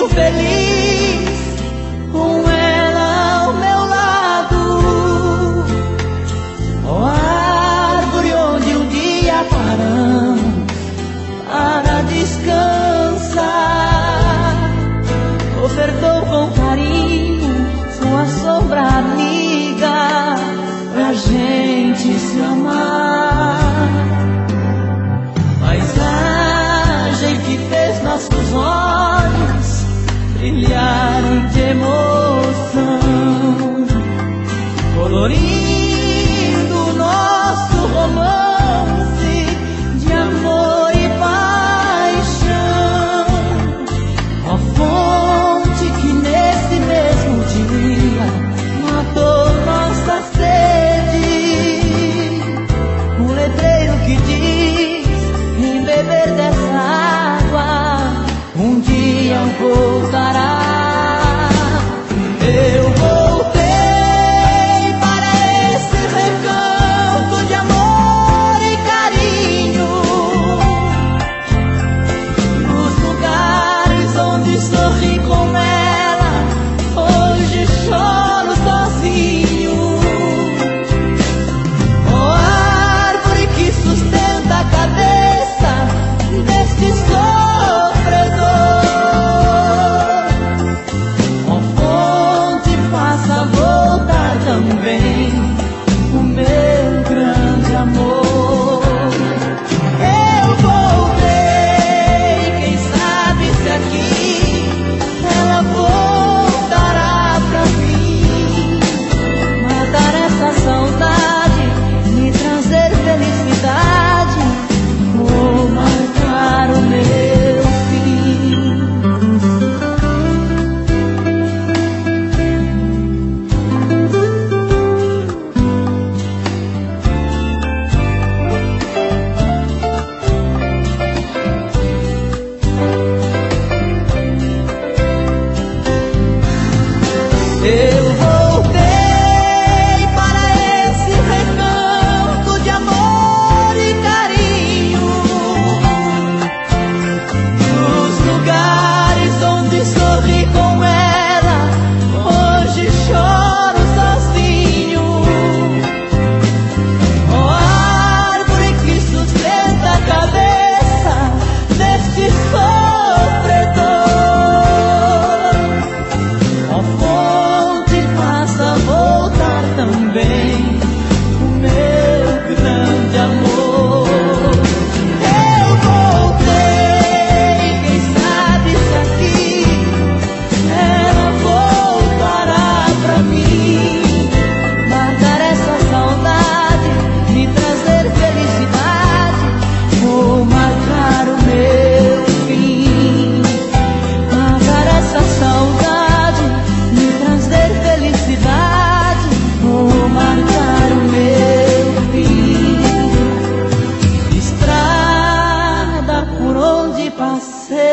feliz com ela ao meu lado. Ó árvore onde um dia paramos para descansar, ofertou com carinho sua sombra amiga pra gente se amar. Paisagem que fez nossos olhos brilharem de emoção, colorindo nosso romance de amor e paixão. Ó fonte que nesse mesmo dia matou nossa sede, um letreiro que diz: quem beber dessa água um dia voltará. Eu voltei para esse recanto de amor e carinho, nos lugares onde sorri com ela, hoje choro sozinho. Ó árvore que sustenta a cabeça deste sofredor, ó fonte, faça voltar também o meu grande amor. Eu voltei, quem sabe se aqui ela voltará pra mim, matar essa saudade, me trazer felicidade, vou marcar o meu fim. Eu voltei para esse recanto de amor e carinho, nos lugares onde sorri com ela, hoje choro sozinho. Ó árvore que sustenta a cabeça deste sofredor, ó fonte, faça voltar também o meu grande amor. Eu voltei, quem sabe se aqui ela voltará pra mim, matar essa saudade, me trazer felicidade, vou marcar o meu fim. Matar essa saudade, me trazer felicidade, vou marcar o meu fim. Estrada por onde passei,